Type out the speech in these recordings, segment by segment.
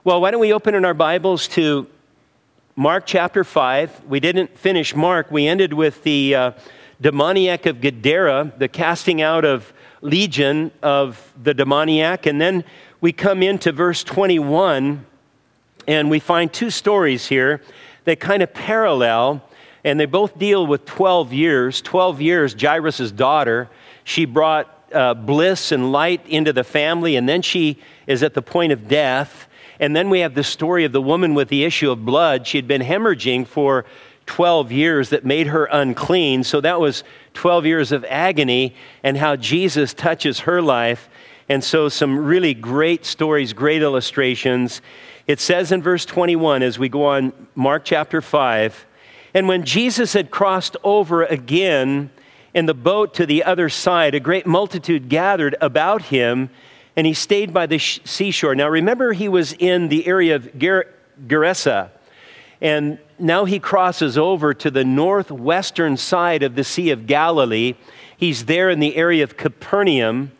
Well, why don't we open in our Bibles to Mark chapter 5. We didn't finish Mark. We ended with the demoniac of Gadara, the casting out of legion of the demoniac. And then we come into verse 21, and we find two stories here that kind of parallel, and they both deal with 12 years. 12 years, Jairus' daughter, she brought bliss and light into the family, and then she is at the point of death. And then we have the story of the woman with the issue of blood. She had been hemorrhaging for 12 years that made her unclean. So that was 12 years of agony, and how Jesus touches her life. And so some really great stories, great illustrations. It says in verse 21, as we go on Mark chapter 5, "And when Jesus had crossed over again in the boat to the other side, a great multitude gathered about him, and he stayed by the seashore." Now remember, he was in the area of Gerasa, and now he crosses over to the northwestern side of the Sea of Galilee. He's there in the area of Capernaum.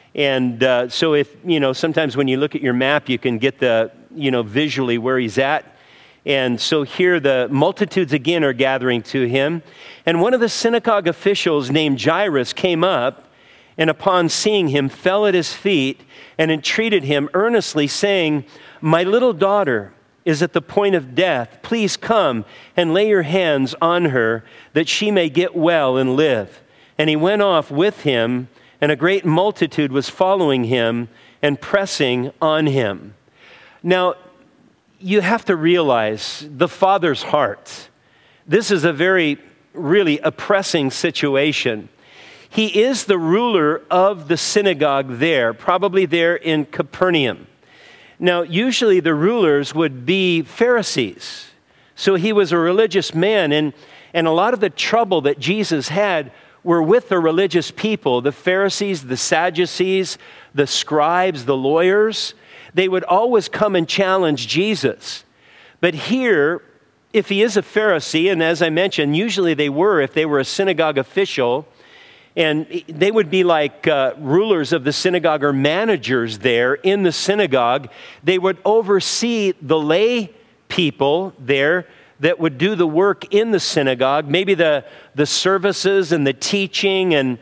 And so if, sometimes when you look at your map, you can get visually where he's at. And so here the multitudes again are gathering to him. And one of the synagogue officials named Jairus came up, and upon seeing him fell at his feet and entreated him earnestly, saying, "My little daughter is at the point of death. Please come and lay your hands on her, that she may get well and live." And he went off with him, and a great multitude was following him and pressing on him. Now, you have to realize the Father's heart. This is a very, really oppressing situation. He is the ruler of the synagogue there, probably there in Capernaum. Now, usually the rulers would be Pharisees. So he was a religious man, and a lot of the trouble that Jesus had were with the religious people, the Pharisees, the Sadducees, the scribes, the lawyers. They would always come and challenge Jesus. But here, if he is a Pharisee, and as I mentioned, usually they were if they were a synagogue official, and they would be like rulers of the synagogue or managers there in the synagogue. They would oversee the lay people there that would do the work in the synagogue, maybe the services and the teaching and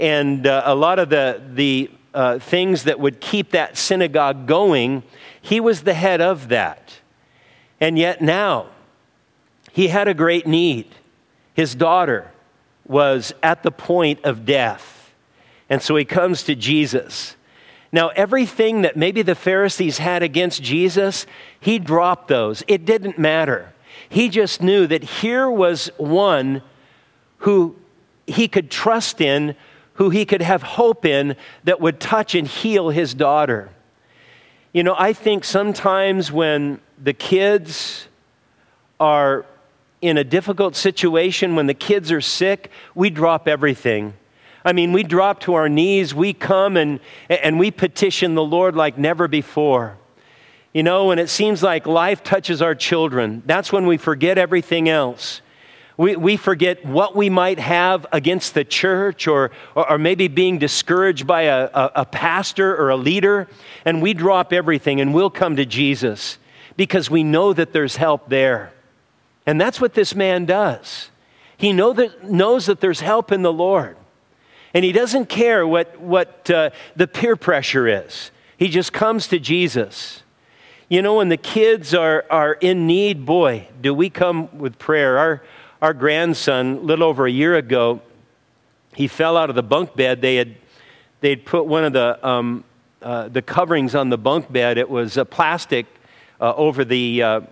a lot of the things that would keep that synagogue going. He was the head of that. And yet now, he had a great need. His daughter was at the point of death. And so he comes to Jesus. Now, everything that maybe the Pharisees had against Jesus, he dropped those. It didn't matter. He just knew that here was one who he could trust in, who he could have hope in, that would touch and heal his daughter. I think sometimes when the kids are in a difficult situation, when the kids are sick, we drop everything. We drop to our knees, we come and we petition the Lord like never before. When it seems like life touches our children, that's when we forget everything else. We forget what we might have against the church or maybe being discouraged by a pastor or a leader, and we drop everything and we'll come to Jesus because we know that there's help there. And that's what this man does. He knows that there's help in the Lord. And he doesn't care what the peer pressure is. He just comes to Jesus. When the kids are in need, boy, do we come with prayer. Our grandson, a little over a year ago, he fell out of the bunk bed. They'd put one of the coverings on the bunk bed. It was a plastic over the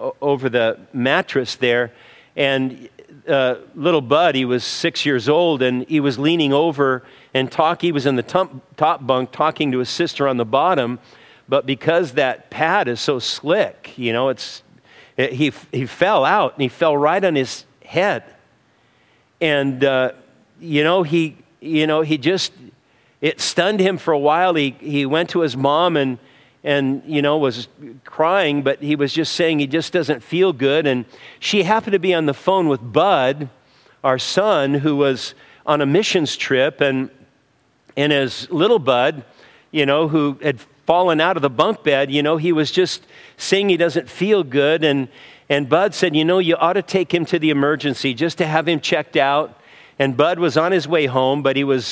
mattress there, and little Bud, he was 6 years old, and he was leaning over and he was in the top bunk talking to his sister on the bottom, but because that pad is so slick, he fell out, and he fell right on his head, and it stunned him for a while. He went to his mom and was crying, but he was just saying he just doesn't feel good. And she happened to be on the phone with Bud, our son, who was on a missions trip, and as little Bud, who had fallen out of the bunk bed. He was just saying he doesn't feel good. And Bud said, you ought to take him to the emergency just to have him checked out. And Bud was on his way home, but he was,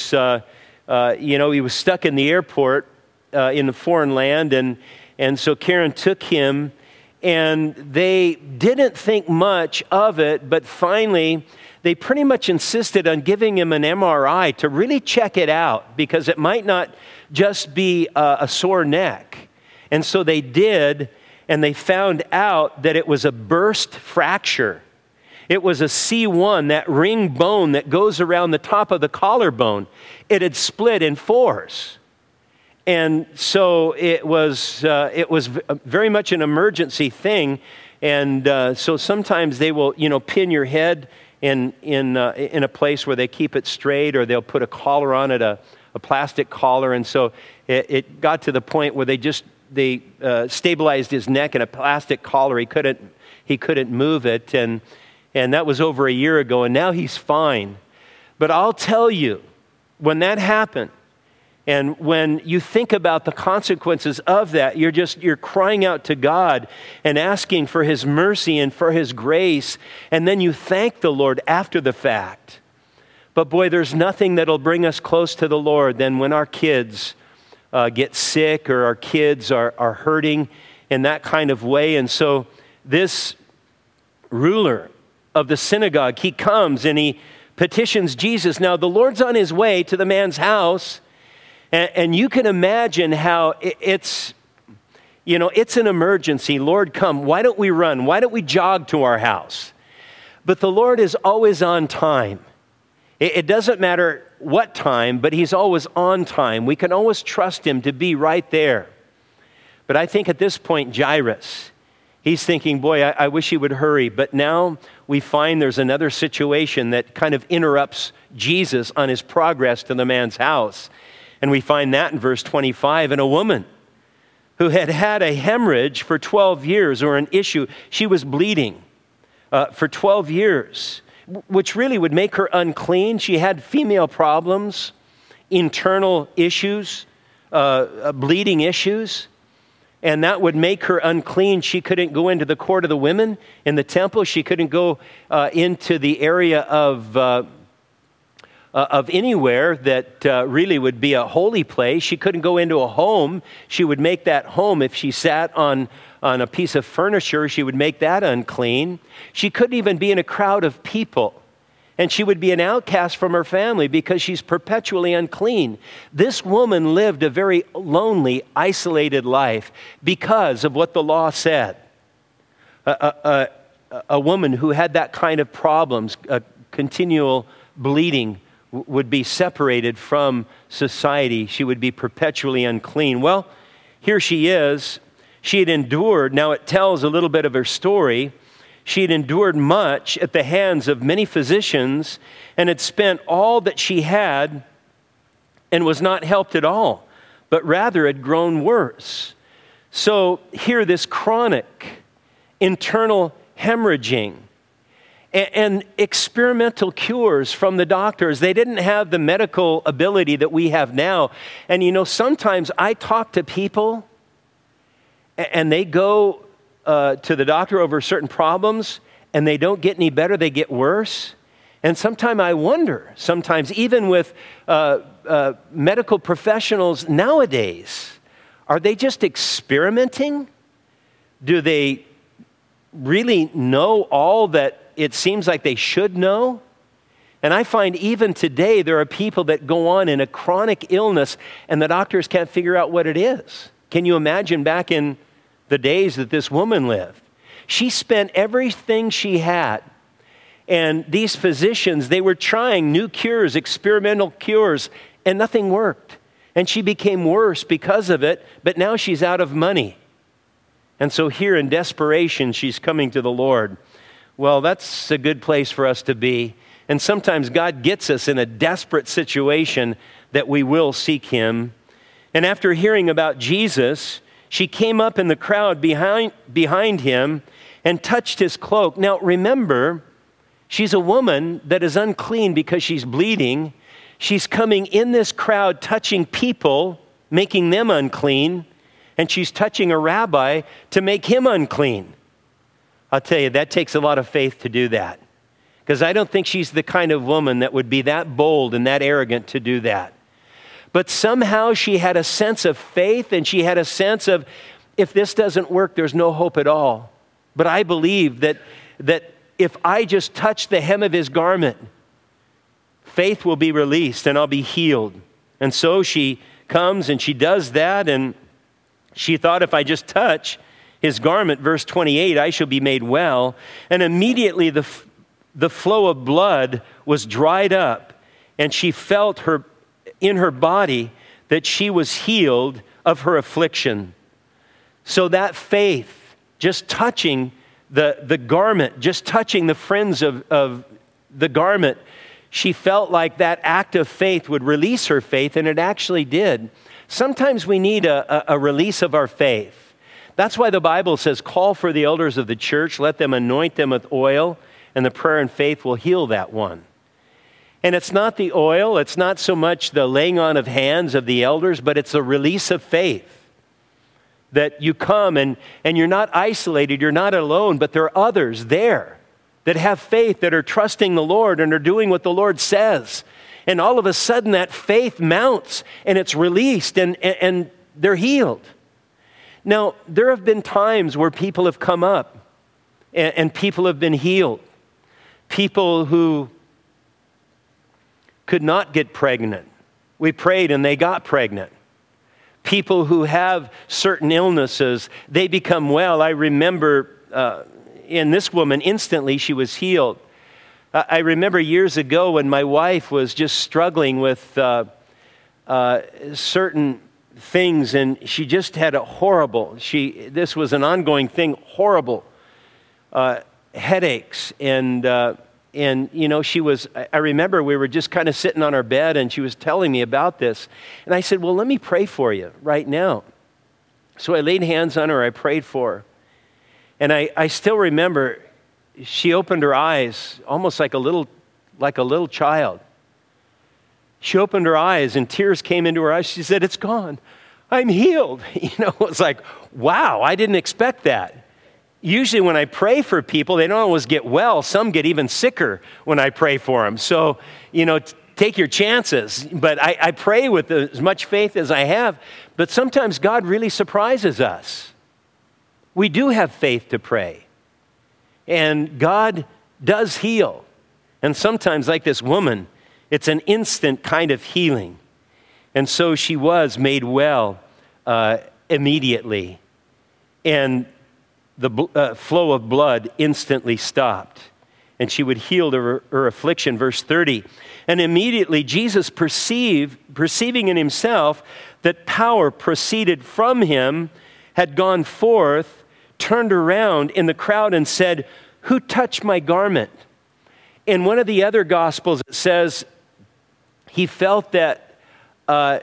he was stuck in the airport in a foreign land. And so Karen took him, and they didn't think much of it, but finally they pretty much insisted on giving him an MRI to really check it out, because it might not just be a sore neck. And so they did, and they found out that it was a burst fracture. It was a C1, that ring bone that goes around the top of the collarbone. It had split in 4s. And so it was very much an emergency thing. And so sometimes they will, pin your head in a place where they keep it straight, or they'll put a collar on it, a plastic collar. And so it got to the point where they stabilized his neck in a plastic collar. He couldn't move it. And that was over a year ago, and now he's fine. But I'll tell you, when that happened, and when you think about the consequences of that, you're crying out to God and asking for His mercy and for His grace, and then you thank the Lord after the fact. But boy, there's nothing that'll bring us close to the Lord than when our kids get sick, or our kids are hurting in that kind of way. And so this ruler of the synagogue, he comes and he petitions Jesus. Now the Lord's on his way to the man's house, and you can imagine how it's an emergency. Lord, come. Why don't we run? Why don't we jog to our house? But the Lord is always on time. It doesn't matter what time, but He's always on time. We can always trust Him to be right there. But I think at this point, Jairus, he's thinking, boy, I wish he would hurry. But now we find there's another situation that kind of interrupts Jesus on his progress to the man's house. And we find that in verse 25. And a woman who had had a hemorrhage for 12 years, or an issue, she was bleeding for 12 years, which really would make her unclean. She had female problems, internal issues, bleeding issues. And that would make her unclean. She couldn't go into the court of the women in the temple. She couldn't go into the area of anywhere that really would be a holy place. She couldn't go into a home. She would make that home. If she sat on a piece of furniture, she would make that unclean. She couldn't even be in a crowd of people. And she would be an outcast from her family because she's perpetually unclean. This woman lived a very lonely, isolated life because of what the law said. A woman who had that kind of problems, continual bleeding, would be separated from society. She would be perpetually unclean. Well, here she is. She had endured. Now it tells a little bit of her story. She had endured much at the hands of many physicians, and had spent all that she had and was not helped at all, but rather had grown worse. So here, this chronic internal hemorrhaging and experimental cures from the doctors. They didn't have the medical ability that we have now. And sometimes I talk to people and they go to the doctor over certain problems, and they don't get any better, they get worse. And sometimes I wonder, even with medical professionals nowadays, are they just experimenting? Do they really know all that it seems like they should know? And I find even today there are people that go on in a chronic illness and the doctors can't figure out what it is. Can you imagine back in the days that this woman lived? She spent everything she had. And these physicians, they were trying new cures, experimental cures, and nothing worked. And she became worse because of it, but now she's out of money. And so here in desperation, she's coming to the Lord. Well, that's a good place for us to be. And sometimes God gets us in a desperate situation that we will seek Him. And after hearing about Jesus, she came up in the crowd behind Him and touched His cloak. Now remember, she's a woman that is unclean because she's bleeding. She's coming in this crowd, touching people, making them unclean. and she's touching a rabbi to make him unclean. I'll tell you, that takes a lot of faith to do that. Because I don't think she's the kind of woman that would be that bold and that arrogant to do that. But somehow she had a sense of faith, and she had a sense of, if this doesn't work, there's no hope at all. But I believe that if I just touch the hem of his garment, faith will be released and I'll be healed. And so she comes and she does that, and she thought, if I just touch his garment, verse 28, I shall be made well. And immediately the flow of blood was dried up, and she felt in her body that she was healed of her affliction. So that faith, just touching the garment, just touching the fringe of the garment, she felt like that act of faith would release her faith, and it actually did. Sometimes we need a release of our faith. That's why the Bible says, call for the elders of the church, let them anoint them with oil, and the prayer and faith will heal that one. And it's not the oil, it's not so much the laying on of hands of the elders, but it's a release of faith. That you come and you're not isolated, you're not alone, but there are others there that have faith, that are trusting the Lord and are doing what the Lord says. And all of a sudden that faith mounts and it's released and they're healed. Now, there have been times where people have come up and people have been healed. People who could not get pregnant. We prayed and they got pregnant. People who have certain illnesses, they become well. I remember in this woman, instantly she was healed. I remember years ago when my wife was just struggling with certain things, and she just had a horrible, this was an ongoing thing, horrible headaches, and you know, I remember we were just kind of sitting on our bed, and she was telling me about this, and I said, well, let me pray for you right now. So I laid hands on her, I prayed for her, and I still remember she opened her eyes almost like a little child. She opened her eyes and tears came into her eyes. She said, it's gone. I'm healed. You know, it was like, wow, I didn't expect that. Usually when I pray for people, they don't always get well. Some get even sicker when I pray for them. So, you know, take your chances. But I pray with as much faith as I have. But sometimes God really surprises us. We do have faith to pray. And God does heal. And sometimes, like this woman, it's an instant kind of healing. And so she was made well immediately. And the flow of blood instantly stopped. And she would heal her affliction. Verse 30. And immediately Jesus perceiving in himself that power proceeded from him, had gone forth, turned around in the crowd and said, who touched my garment? In one of the other Gospels, it says he felt that I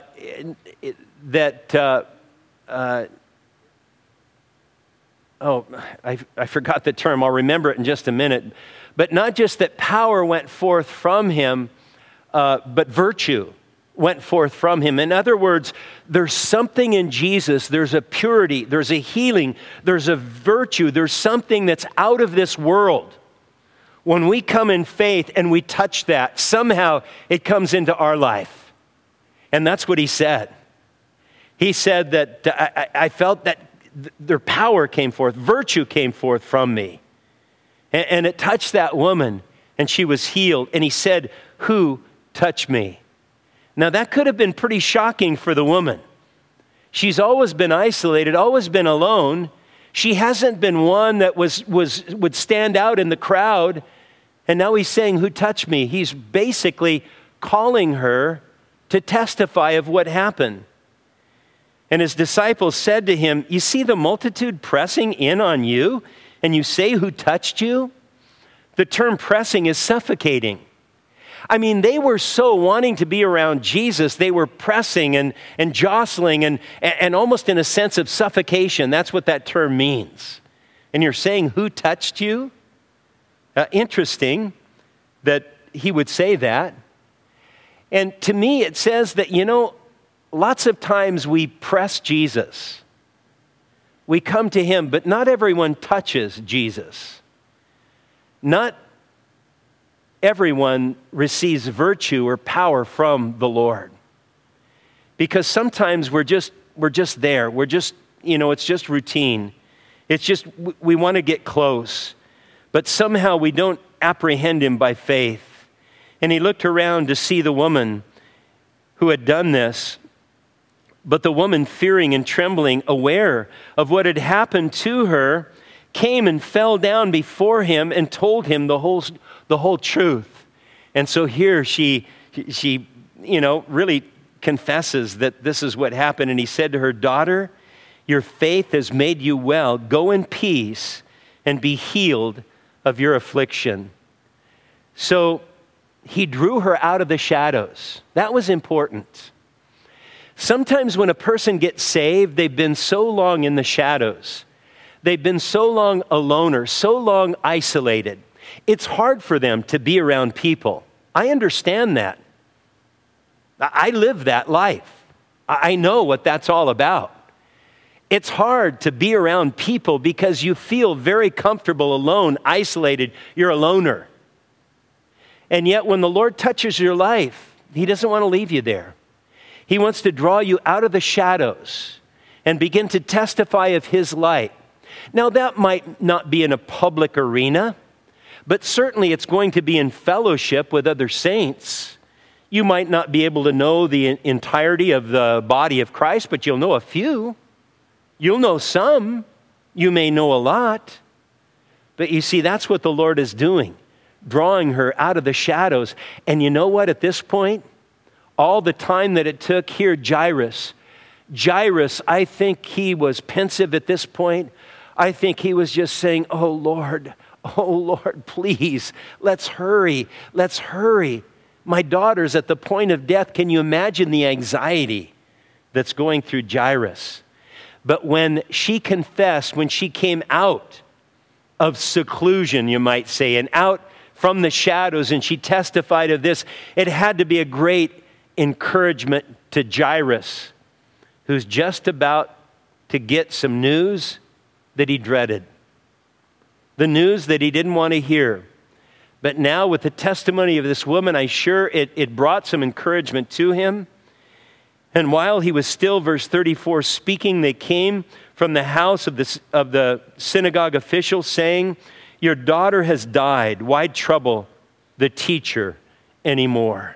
forgot the term. I'll remember it in just a minute. But not just that power went forth from him, but virtue went forth from him. In other words, there's something in Jesus. There's a purity. There's a healing. There's a virtue. There's something that's out of this world. When we come in faith and we touch that, somehow it comes into our life. And that's what he said. He said that I felt that their power came forth, virtue came forth from me. And it touched that woman, and she was healed. And he said, who touched me? Now that could have been pretty shocking for the woman. She's always been isolated, always been alone. She hasn't been one that would stand out in the crowd. And now he's saying, who touched me? He's basically calling her to testify of what happened. And his disciples said to him, you see the multitude pressing in on you, and you say, who touched you? The term pressing is suffocating. I mean, they were so wanting to be around Jesus, they were pressing and jostling and almost in a sense of suffocation. That's what that term means. And you're saying, who touched you? Interesting that he would say that. And to me, it says that, you know, lots of times we press Jesus. we come to him, but not everyone touches Jesus. Not everyone receives virtue or power from the Lord. Because sometimes we're just there. We're just, it's just routine. It's just, we want to get close. But somehow we don't apprehend him by faith. And he looked around to see the woman who had done this. But the woman, fearing and trembling, aware of what had happened to her, came and fell down before him and told him the whole truth. And so here she really confesses that this is what happened. And he said to her, "Daughter, your faith has made you well. Go in peace and be healed of your affliction." So he drew her out of the shadows. That was important. Sometimes when a person gets saved, they've been so long in the shadows. They've been so long alone or so long isolated. It's hard for them to be around people. I understand that. I live that life. I know what that's all about. It's hard to be around people because you feel very comfortable alone, isolated. You're a loner. And yet when the Lord touches your life, he doesn't want to leave you there. He wants to draw you out of the shadows and begin to testify of his light. Now, that might not be in a public arena, but certainly it's going to be in fellowship with other saints. You might not be able to know the entirety of the body of Christ, but you'll know a few. You'll know some. You may know a lot. But you see, that's what the Lord is doing, drawing her out of the shadows. And you know what, at this point, all the time that it took here, Jairus, I think he was pensive at this point. I think he was just saying, oh Lord, please, let's hurry. My daughter's at the point of death. Can you imagine the anxiety that's going through Jairus? But when she confessed, when she came out of seclusion, you might say, and out from the shadows, and she testified of this, it had to be a great encouragement to Jairus, who's just about to get some news that he dreaded, the news that he didn't want to hear. But now with the testimony of this woman, I'm sure it brought some encouragement to him. And while he was still, verse 34, speaking, they came from the house of the synagogue official, saying, "Your daughter has died. Why trouble the teacher anymore?"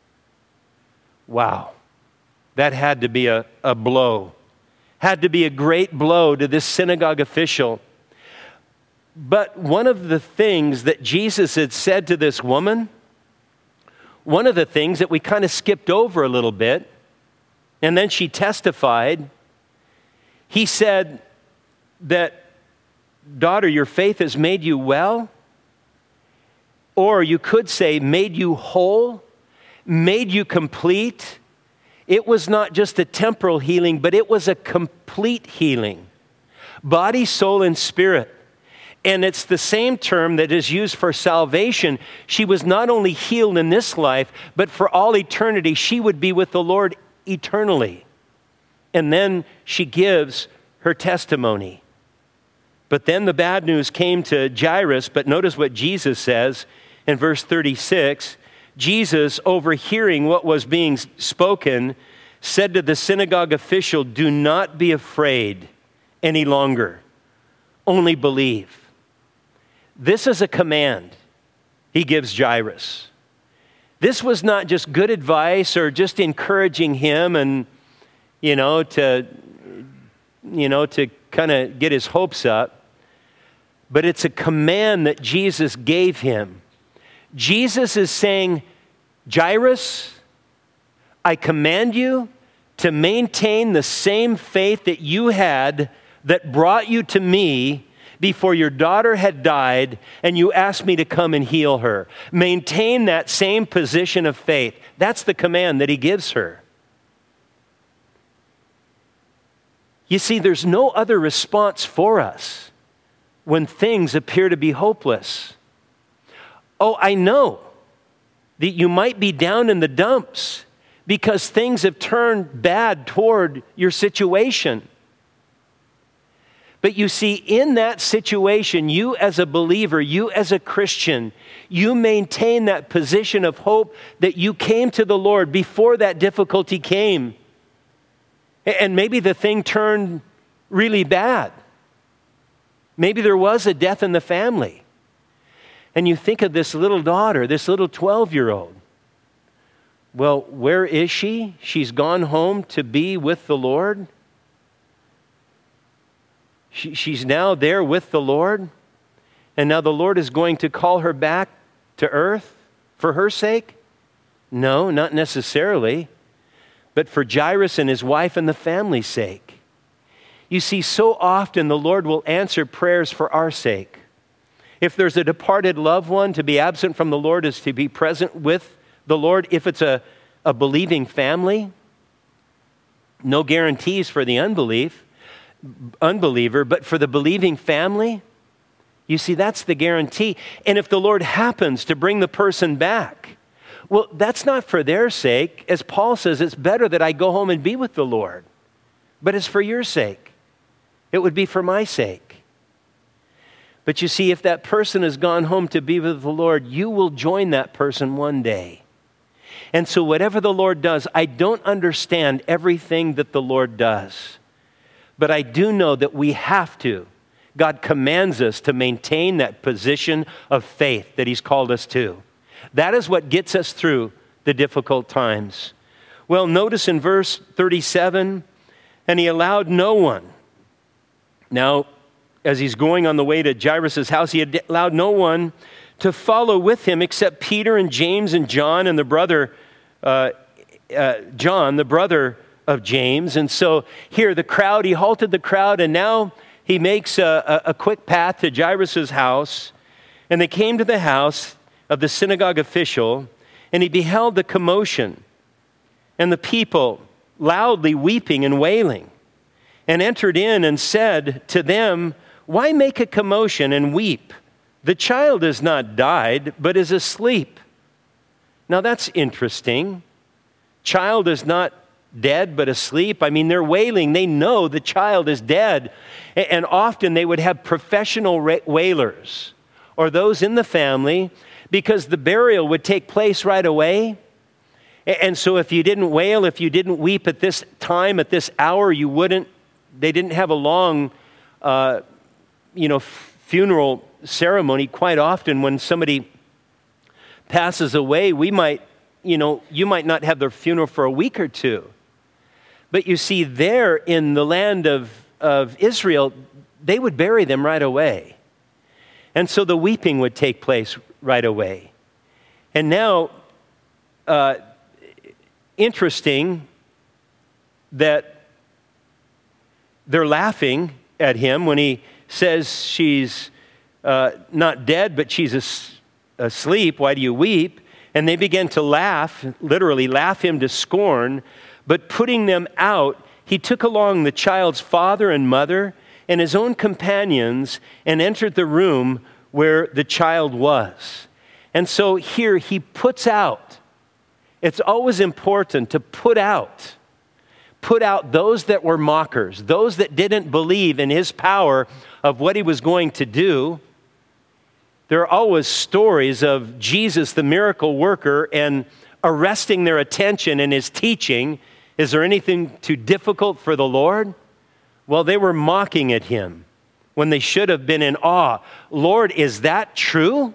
Wow. That had to be a blow. Had to be a great blow to this synagogue official. But one of the things that Jesus had said to this woman, one of the things that we kind of skipped over a little bit, and then she testified, he said that, "Daughter, your faith has made you well." Or you could say, made you whole, made you complete. It was not just a temporal healing, but it was a complete healing. Body, soul, and spirit. And it's the same term that is used for salvation. She was not only healed in this life, but for all eternity, she would be with the Lord eternally. And then she gives her testimony. But then the bad news came to Jairus, but notice what Jesus says in verse 36. Jesus, overhearing what was being spoken, said to the synagogue official, "Do not be afraid any longer, only believe." This is a command he gives Jairus. This was not just good advice or just encouraging him and, to kind of get his hopes up, but it's a command that Jesus gave him. Jesus is saying, "Jairus, I command you to maintain the same faith that you had that brought you to me before your daughter had died and you asked me to come and heal her. Maintain that same position of faith." That's the command that he gives her. You see, there's no other response for us when things appear to be hopeless. Oh, I know that you might be down in the dumps because things have turned bad toward your situation. But you see, in that situation, you as a believer, you as a Christian, you maintain that position of hope that you came to the Lord before that difficulty came. And maybe the thing turned really bad. Maybe there was a death in the family. And you think of this little daughter, this little 12-year-old. Well, where is she? She's gone home to be with the Lord. She's now there with the Lord. And now the Lord is going to call her back to earth for her sake? No, not necessarily. But for Jairus and his wife and the family's sake. You see, so often the Lord will answer prayers for our sake. If there's a departed loved one, to be absent from the Lord is to be present with the Lord. If it's a believing family, no guarantees for the unbeliever, but for the believing family, you see, that's the guarantee. And if the Lord happens to bring the person back, well, that's not for their sake. As Paul says, it's better that I go home and be with the Lord. But it's for your sake. It would be for my sake. But you see, if that person has gone home to be with the Lord, you will join that person one day. And so whatever the Lord does, I don't understand everything that the Lord does. But I do know that we have to. God commands us to maintain that position of faith that He's called us to. That is what gets us through the difficult times. Well, notice in verse 37, and he allowed no one. Now, as he's going on the way to Jairus' house, he allowed no one to follow with him except Peter and James and John and the brother, John, the brother of James. And so here he halted the crowd, and now he makes a quick path to Jairus' house. And they came to the house of the synagogue official, and he beheld the commotion and the people loudly weeping and wailing, and entered in and said to them, "Why make a commotion and weep? The child is not died, but is asleep." Now that's interesting. Child is not dead, but asleep. I mean, they're wailing. They know the child is dead. And often they would have professional wailers or those in the family, because the burial would take place right away. And so if you didn't wail, if you didn't weep at this time, at this hour, they didn't have a long, funeral ceremony. Quite often when somebody passes away, you might not have their funeral for a week or two. But you see, there in the land of Israel, they would bury them right away. And so the weeping would take place right away. And now, interesting that they're laughing at him when he says she's not dead, but she's asleep. Why do you weep? And they began to laugh, literally laugh him to scorn. But putting them out, he took along the child's father and mother and his own companions and entered the room where the child was. And so here he puts out. It's always important to put out those that were mockers, those that didn't believe in his power of what he was going to do. There are always stories of Jesus, the miracle worker, and arresting their attention in his teaching. Is there anything too difficult for the Lord? Well, they were mocking at him when they should have been in awe. Lord, is that true?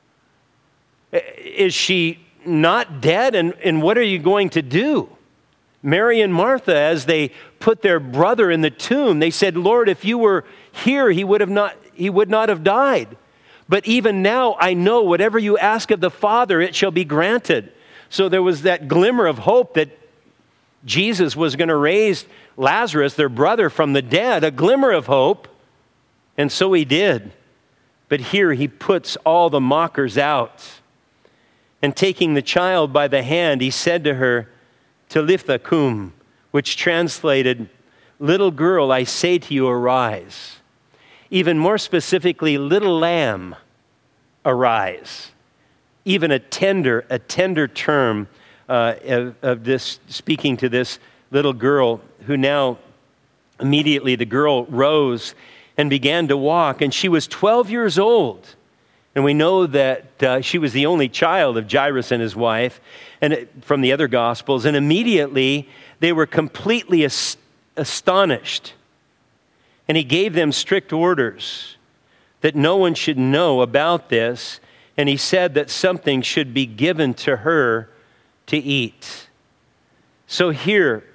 Is she not dead? And what are you going to do? Mary and Martha, as they put their brother in the tomb, they said, Lord, if you were here, he would not have died. But even now, I know whatever you ask of the Father, it shall be granted. So there was that glimmer of hope that Jesus was going to raise Lazarus, their brother, from the dead, a glimmer of hope. And so he did. But here he puts all the mockers out. And taking the child by the hand, he said to her, Talitha cum, which translated, little girl, I say to you, arise. Even more specifically, little lamb, arise. Even a tender term of this, speaking to this little girl, who now immediately the girl rose and began to walk. And she was 12 years old. And we know that she was the only child of Jairus and his wife, and from the other Gospels. And immediately they were completely astonished. And he gave them strict orders that no one should know about this. And he said that something should be given to her to eat. So here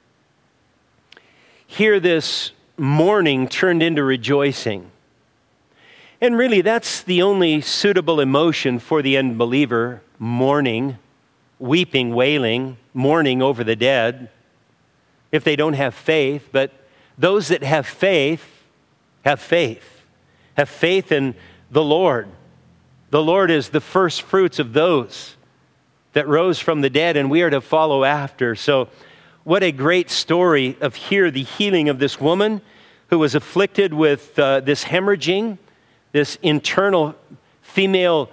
this mourning turned into rejoicing. And really, that's the only suitable emotion for the unbeliever: mourning, weeping, wailing, mourning over the dead, if they don't have faith. But those that have faith have faith. Have faith in the Lord. The Lord is the first fruits of those that rose from the dead, and we are to follow after. So what a great story of here, the healing of this woman who was afflicted with this hemorrhaging, this internal female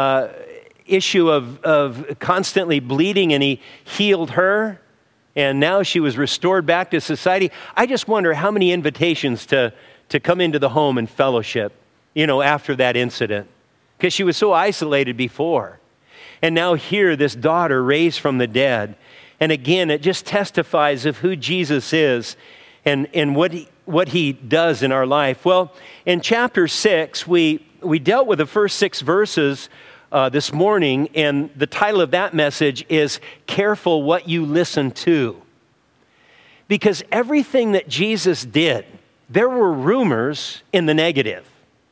issue of constantly bleeding, and he healed her, and now she was restored back to society. I just wonder how many invitations to come into the home and fellowship, after that incident, because she was so isolated before. And now here, this daughter raised from the dead. And again, it just testifies of who Jesus is and what he does in our life. Well, in chapter 6, we dealt with the first 6 verses this morning, and the title of that message is Careful What You Listen To. Because everything that Jesus did, there were rumors in the negative.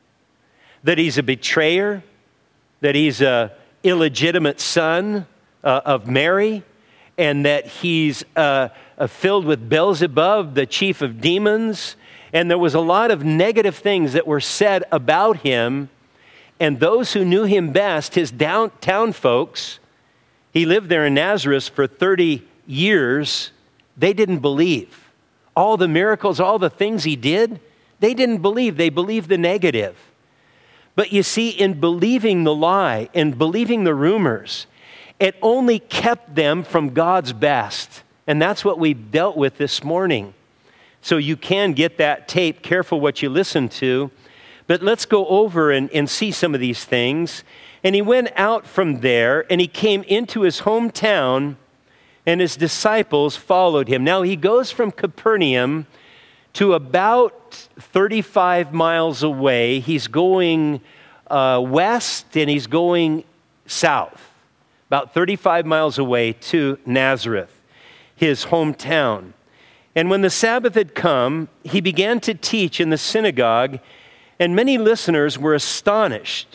That he's a betrayer, that he's a illegitimate son of Mary, and that he's filled with Beelzebub, the chief of demons. And there was a lot of negative things that were said about him. And those who knew him best, his downtown folks, he lived there in Nazareth for 30 years, they didn't believe. All the miracles, all the things he did, they didn't believe. They believed the negative. But you see, in believing the lie, in believing the rumors, it only kept them from God's best. And that's what we dealt with this morning. So you can get that tape. Careful what you listen to. But let's go over and see some of these things. And he went out from there, and he came into his hometown, and his disciples followed him. Now he goes from Capernaum to about 35 miles away. He's going west, and he's going south, about 35 miles away to Nazareth, his hometown. And when the Sabbath had come, he began to teach in the synagogue, and many listeners were astonished,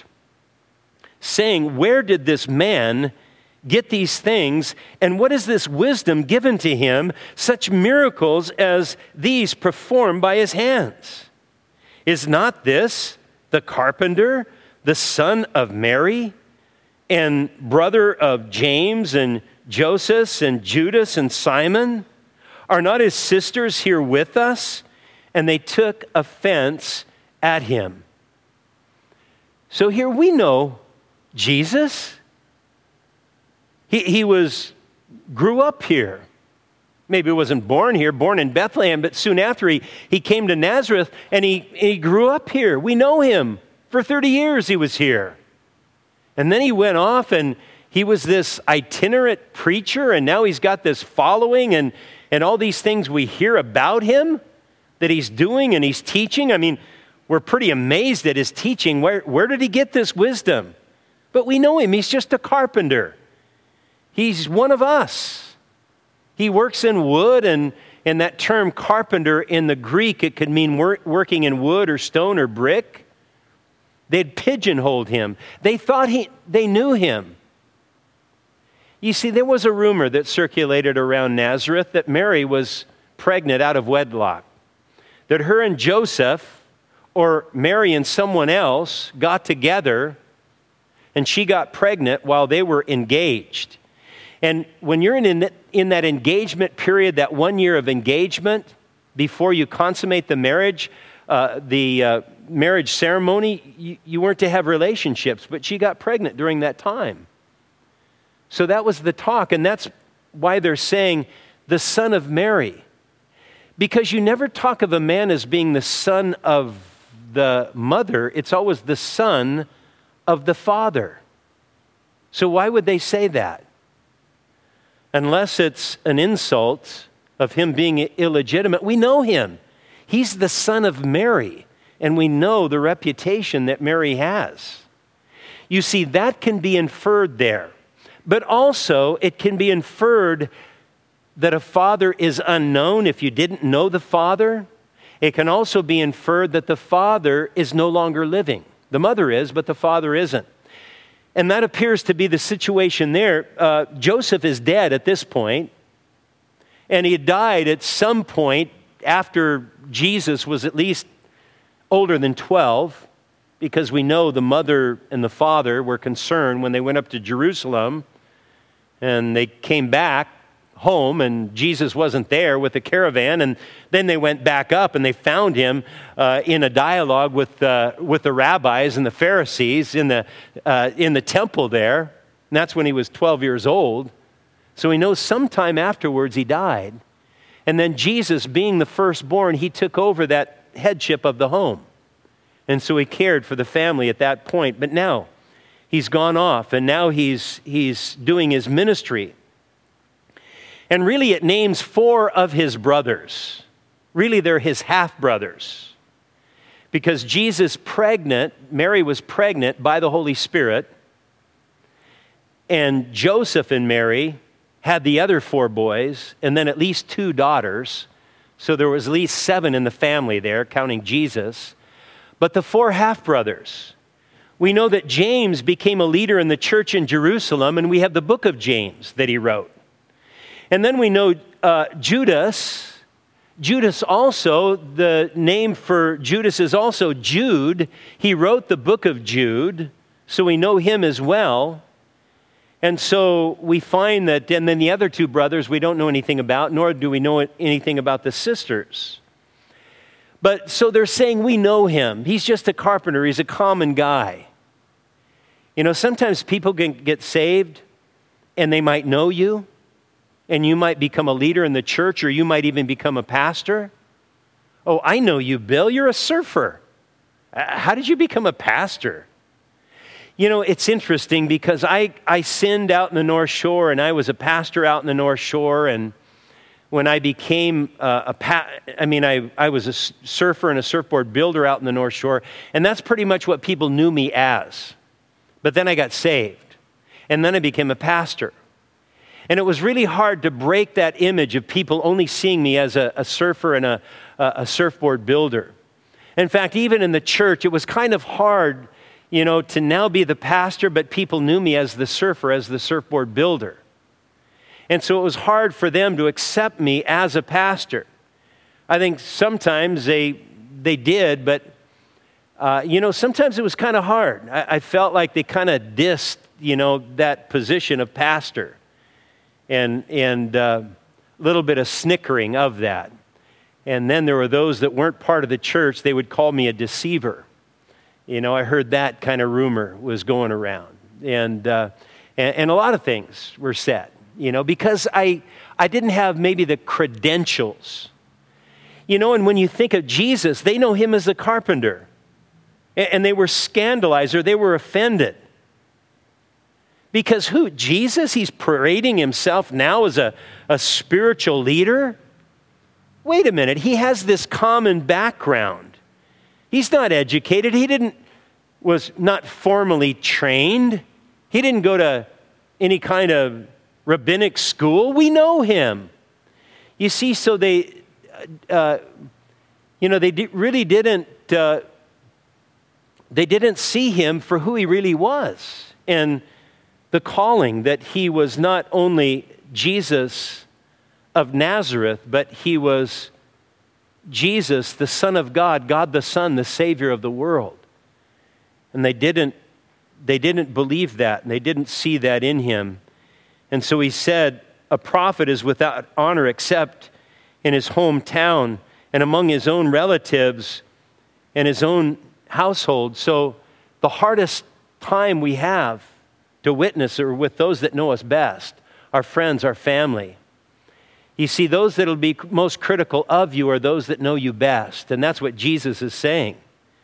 saying, "Where did this man get these things? And what is this wisdom given to him, such miracles as these performed by his hands? Is not this the carpenter, the son of Mary, and brother of James and Joseph and Judas and Simon? Are not his sisters here with us?" And they took offense at him. So here we know Jesus. He grew up here. Maybe he wasn't born here, born in Bethlehem, but soon after he came to Nazareth, and he grew up here. We know him. For 30 years he was here. And then he went off, and he was this itinerant preacher, and now he's got this following and all these things we hear about him that he's doing and he's teaching. I mean, we're pretty amazed at his teaching. Where did he get this wisdom? But we know him. He's just a carpenter. He's one of us. He works in wood, and that term carpenter in the Greek, it could mean working in wood or stone or brick. They'd pigeonholed him. They thought they knew him. You see, there was a rumor that circulated around Nazareth that Mary was pregnant out of wedlock, that her and Joseph, or Mary and someone else, got together, and she got pregnant while they were engaged. And when you're in that engagement period, that 1 year of engagement before you consummate the marriage, marriage ceremony, you weren't to have relationships, but she got pregnant during that time. So that was the talk, and that's why they're saying the son of Mary. Because you never talk of a man as being the son of the mother, it's always the son of the father. So why would they say that? Unless it's an insult of him being illegitimate. We know him. He's the son of Mary, and we know the reputation that Mary has. You see, that can be inferred there. But also, it can be inferred that a father is unknown if you didn't know the father. It can also be inferred that the father is no longer living. The mother is, but the father isn't. And that appears to be the situation there. Joseph is dead at this point, and he died at some point after Jesus was at least older than 12, because we know the mother and the father were concerned when they went up to Jerusalem, and they came back home, and Jesus wasn't there with the caravan, and then they went back up and they found him in a dialogue with the rabbis and the Pharisees in the temple there, and that's when he was 12 years old. So we know sometime afterwards he died, and then Jesus, being the firstborn, he took over that headship of the home, and so he cared for the family at that point. But now he's gone off, and now he's doing his ministry. And really it names 4 of his brothers. Really they're his half-brothers. Because Mary was pregnant by the Holy Spirit, and Joseph and Mary had the other 4 boys, and then at least 2 daughters. So there was at least 7 in the family there, counting Jesus. But the 4 half-brothers, we know that James became a leader in the church in Jerusalem, and we have the book of James that he wrote. And then we know Judas. Judas also, the name for Judas is also Jude. He wrote the book of Jude, so we know him as well. And so we find that, and then the other 2 brothers we don't know anything about, nor do we know anything about the sisters. But so they're saying we know him. He's just a carpenter. He's a common guy. You know, sometimes people can get saved and they might know you, and you might become a leader in the church, or you might even become a pastor. Oh, I know you, Bill. You're a surfer. How did you become a pastor? You know, it's interesting because I sinned out in the North Shore, and I was a pastor out in the North Shore, and when I became I was a surfer and a surfboard builder out in the North Shore, and that's pretty much what people knew me as. But then I got saved, and then I became a pastor. And it was really hard to break that image of people only seeing me as a surfer and a surfboard builder. In fact, even in the church, it was kind of hard, you know, to now be the pastor, but people knew me as the surfer, as the surfboard builder. And so it was hard for them to accept me as a pastor. I think sometimes they did, but, you know, sometimes it was kind of hard. I felt like they kind of dissed, you know, that position of pastor. And a little bit of snickering of that. And then there were those that weren't part of the church. They would call me a deceiver. You know, I heard that kind of rumor was going around. And a lot of things were said, you know, because I didn't have maybe the credentials. You know, and when you think of Jesus, they know him as a carpenter. And they were scandalized, or they were offended. Because who? Jesus? He's parading himself now as a spiritual leader? Wait a minute. He has this common background. He's not educated. Was not formally trained. He didn't go to any kind of rabbinic school. We know him. You see, so they, really didn't, they didn't see him for who he really was. And the calling that he was not only Jesus of Nazareth, but he was Jesus, the Son of God, God the Son, the Savior of the world. And they didn't believe that, and they didn't see that in him. And so he said, a prophet is without honor except in his hometown and among his own relatives and his own household. So the hardest time we have to witness are with those that know us best, our friends, our family. You see, those that will be most critical of you are those that know you best. And that's what Jesus is saying.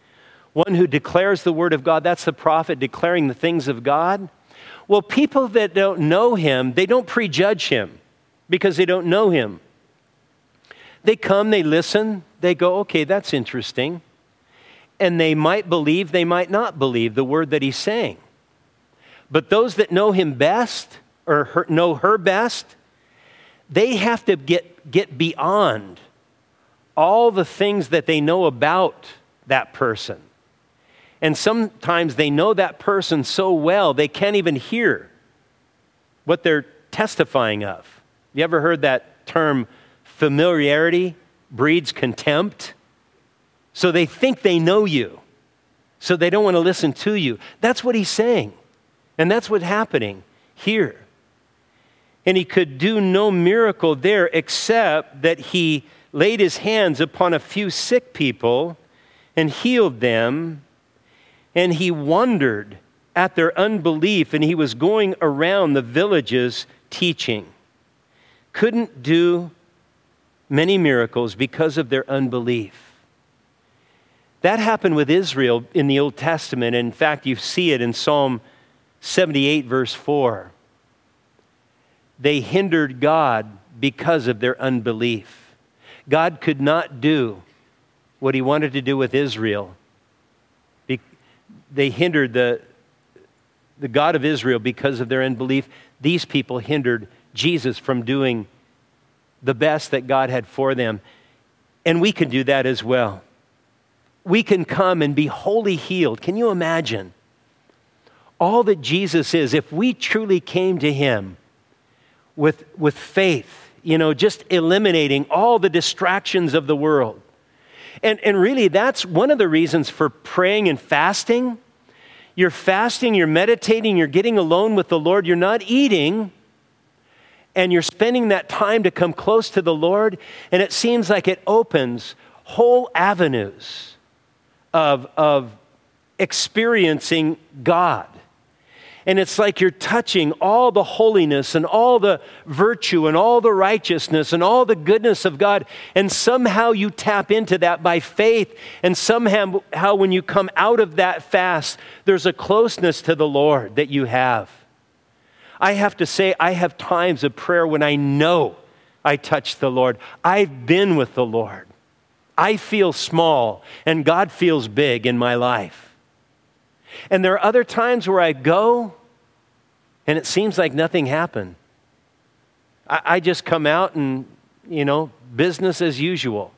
one who declares the word of God. That's the prophet declaring the things of God. Well, people that don't know him, they don't prejudge him because they don't know him. They come, they listen, they go, okay, that's interesting. And they might believe, they might not believe the word that he's saying. But those that know him best, or know her best, they have to get beyond all the things that they know about that person. And sometimes they know that person so well, they can't even hear what they're testifying of. You ever heard that term, familiarity breeds contempt? So they think they know you, so they don't want to listen to you. That's what he's saying. And that's what's happening here. And he could do no miracle there except that he laid his hands upon a few sick people and healed them. And he wondered at their unbelief, and he was going around the villages teaching. Couldn't do many miracles because of their unbelief. That happened with Israel in the Old Testament. In fact, you see it in Psalm 78, verse 4. They hindered God because of their unbelief. God could not do what he wanted to do with Israel. They hindered the God of Israel because of their unbelief. These people hindered Jesus from doing the best that God had for them. And we can do that as well. We can come and be wholly healed. Can you imagine? All that Jesus is, if we truly came to him with faith, just eliminating all the distractions of the world. And really, that's one of the reasons for praying and fasting. You're fasting, you're meditating, you're getting alone with the Lord, you're not eating, and you're spending that time to come close to the Lord, and it seems like it opens whole avenues of experiencing God. And it's like you're touching all the holiness and all the virtue and all the righteousness and all the goodness of God. And somehow you tap into that by faith. And somehow when you come out of that fast, there's a closeness to the Lord that you have. I have to say, I have times of prayer when I know I touched the Lord. I've been with the Lord. I feel small, and God feels big in my life. And there are other times where I go, and it seems like nothing happened. I just come out and, business as usual.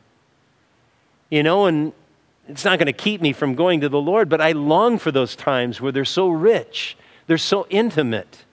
And it's not going to keep me from going to the Lord, but I long for those times where they're so rich, they're so intimate.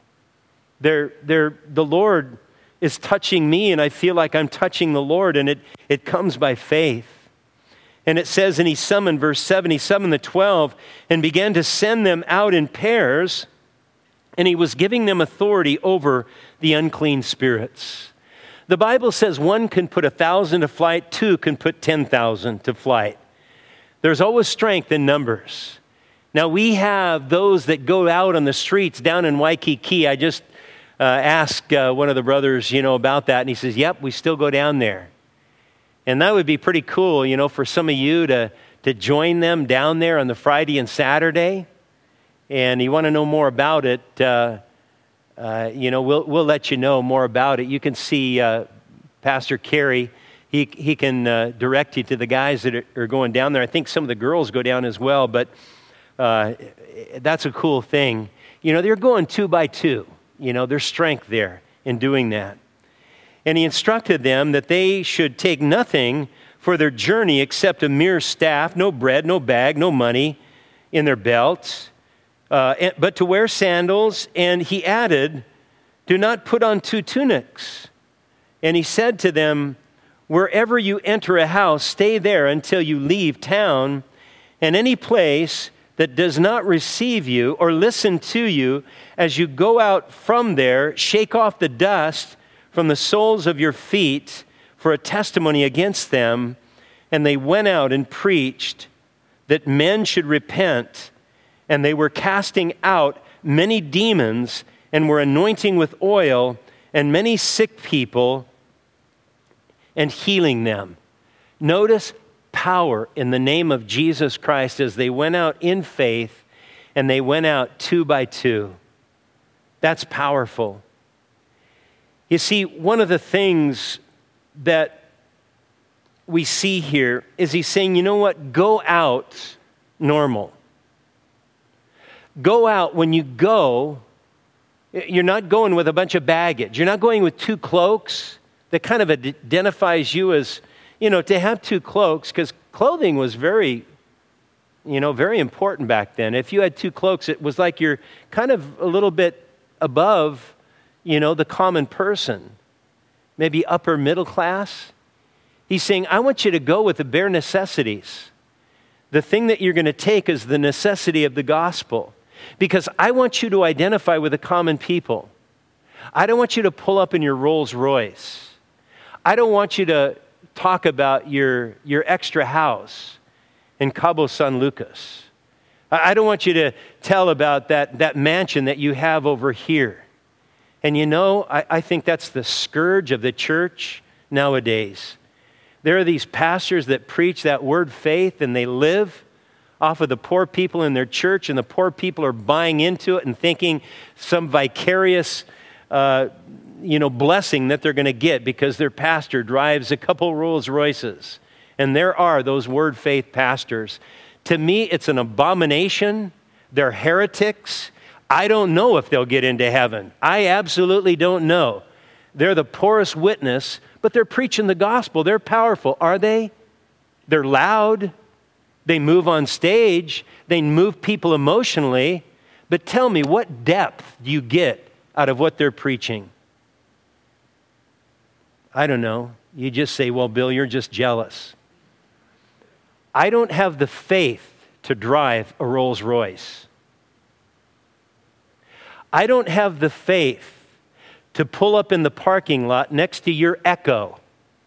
The Lord is touching me, and I feel like I'm touching the Lord, and it comes by faith. And it says, and he summoned, verse 7, he summoned the 12 and began to send them out in pairs, and he was giving them authority over the unclean spirits. The Bible says one can put 1,000 to flight, two can put 10,000 to flight. There's always strength in numbers. Now we have those that go out on the streets down in Waikiki. I just asked one of the brothers, about that, and he says, yep, we still go down there. And that would be pretty cool, for some of you to join them down there on the Friday and Saturday. And you want to know more about it, we'll let you know more about it. You can see Pastor Kerry. He can direct you to the guys that are going down there. I think some of the girls go down as well, but that's a cool thing. They're going 2 by 2. There's strength there in doing that. And he instructed them that they should take nothing for their journey except a mere staff, no bread, no bag, no money in their belts, but to wear sandals. And he added, do not put on 2 tunics. And he said to them, wherever you enter a house, stay there until you leave town, and any place that does not receive you or listen to you as you go out from there, shake off the dust from the soles of your feet for a testimony against them. And they went out and preached that men should repent. And they were casting out many demons and were anointing with oil and many sick people and healing them. Notice power in the name of Jesus Christ as they went out in faith and they went out 2 by 2. That's powerful. You see, one of the things that we see here is he's saying, you know what? Go out normal. Go out. When you go, you're not going with a bunch of baggage. You're not going with 2 cloaks that kind of identifies you as, to have 2 cloaks, because clothing was very important back then. If you had 2 cloaks, it was like you're kind of a little bit above, the common person, maybe upper middle class. He's saying, I want you to go with the bare necessities. The thing that you're going to take is the necessity of the gospel, because I want you to identify with the common people. I don't want you to pull up in your Rolls Royce. I don't want you to talk about your extra house in Cabo San Lucas. I don't want you to tell about that mansion that you have over here. And I think that's the scourge of the church nowadays. There are these pastors that preach that word faith, and they live off of the poor people in their church, and the poor people are buying into it and thinking some vicarious blessing that they're going to get because their pastor drives a couple Rolls Royces. And there are those word faith pastors. To me, it's an abomination. They're heretics. I don't know if they'll get into heaven. I absolutely don't know. They're the poorest witness, but they're preaching the gospel. They're powerful. Are they? They're loud. They move on stage. They move people emotionally. But tell me, what depth do you get out of what they're preaching? I don't know. You just say, well, Bill, you're just jealous. I don't have the faith to drive a Rolls Royce. I don't have the faith to pull up in the parking lot next to your Echo.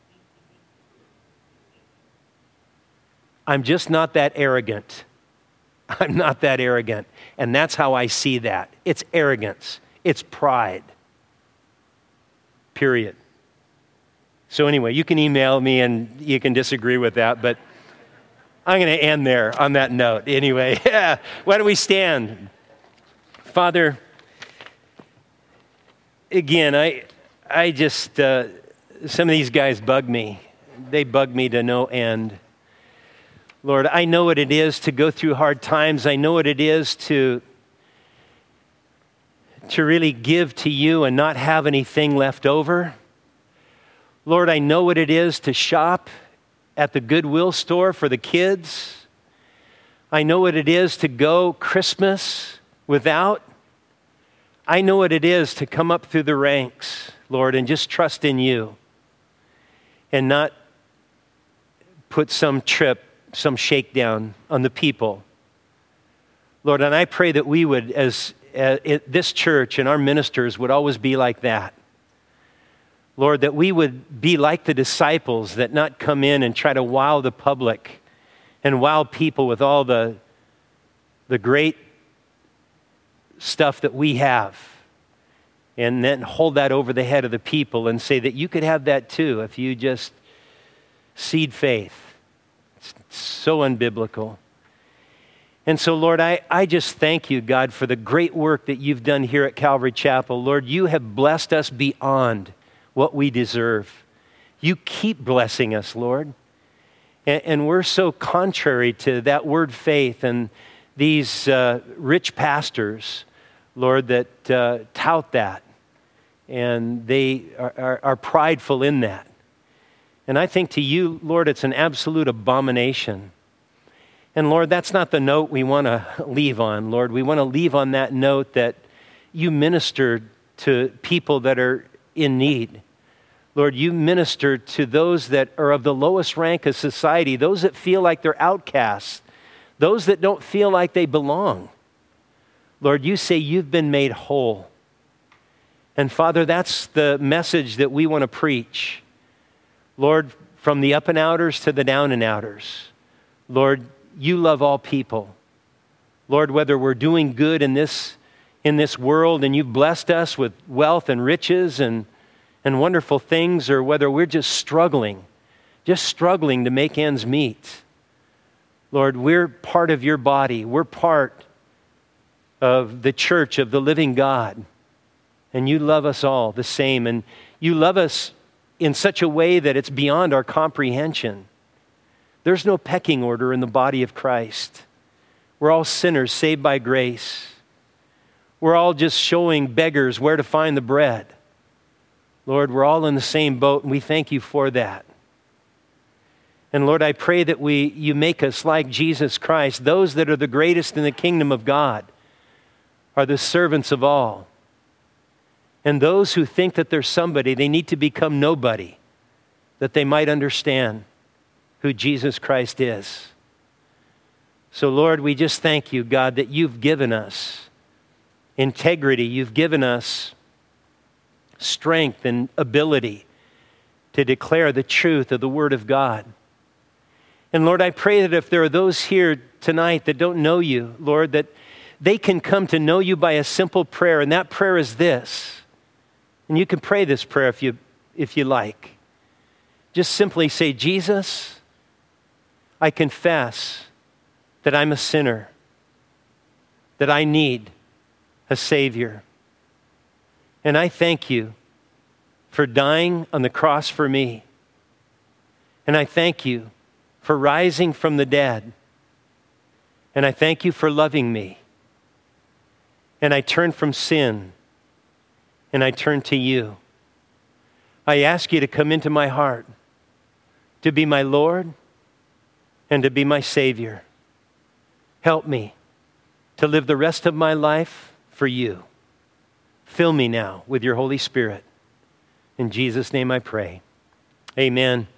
I'm just not that arrogant. I'm not that arrogant. And that's how I see that. It's arrogance. It's pride. Period. So anyway, you can email me and you can disagree with that, but I'm going to end there on that note. Anyway, why don't we stand? Father, again, I just, some of these guys bug me. They bug me to no end. Lord, I know what it is to go through hard times. I know what it is to really give to you and not have anything left over. Lord, I know what it is to shop at the Goodwill store for the kids. I know what it is to go Christmas without. I know what it is to come up through the ranks, Lord, and just trust in you and not put some shakedown on the people. Lord, and I pray that we would, as this church and our ministers would always be like that. Lord, that we would be like the disciples that not come in and try to wow the public and wow people with all the great stuff that we have, and then hold that over the head of the people and say that you could have that too if you just seed faith. It's so unbiblical. And so, Lord, I just thank you, God, for the great work that you've done here at Calvary Chapel. Lord, you have blessed us beyond what we deserve. You keep blessing us, Lord. And we're so contrary to that word faith and these rich pastors, Lord, that tout that. And they are prideful in that. And I think to you, Lord, it's an absolute abomination. And Lord, that's not the note we want to leave on, Lord. We want to leave on that note that you ministered to people that are in need. Lord, you minister to those that are of the lowest rank of society, those that feel like they're outcasts, those that don't feel like they belong. Lord, you say you've been made whole. And Father, that's the message that we want to preach. Lord, from the up and outers to the down and outers. Lord, you love all people. Lord, whether we're doing good in this world and you've blessed us with wealth and riches and wonderful things, or whether we're just struggling just struggling to make ends meet. Lord, we're part of your body. We're part of the church of the living God. And you love us all the same. And you love us in such a way that it's beyond our comprehension. There's no pecking order in the body of Christ. We're all sinners saved by grace. We're all just showing beggars where to find the bread. Lord, we're all in the same boat, and we thank you for that. And Lord, I pray that you make us like Jesus Christ. Those that are the greatest in the kingdom of God are the servants of all. And those who think that they're somebody, they need to become nobody, that they might understand who Jesus Christ is. So Lord, we just thank you, God, that you've given us integrity. You've given us strength and ability to declare the truth of the Word of God. And Lord, I pray that if there are those here tonight that don't know you, Lord, that they can come to know you by a simple prayer, and that prayer is this. And you can pray this prayer if you like. Just simply say, Jesus, I confess that I'm a sinner, that I need a Savior. And I thank you for dying on the cross for me. And I thank you for rising from the dead. And I thank you for loving me. And I turn from sin and I turn to you. I ask you to come into my heart, to be my Lord and to be my Savior. Help me to live the rest of my life for you. Fill me now with your Holy Spirit. In Jesus' name I pray. Amen.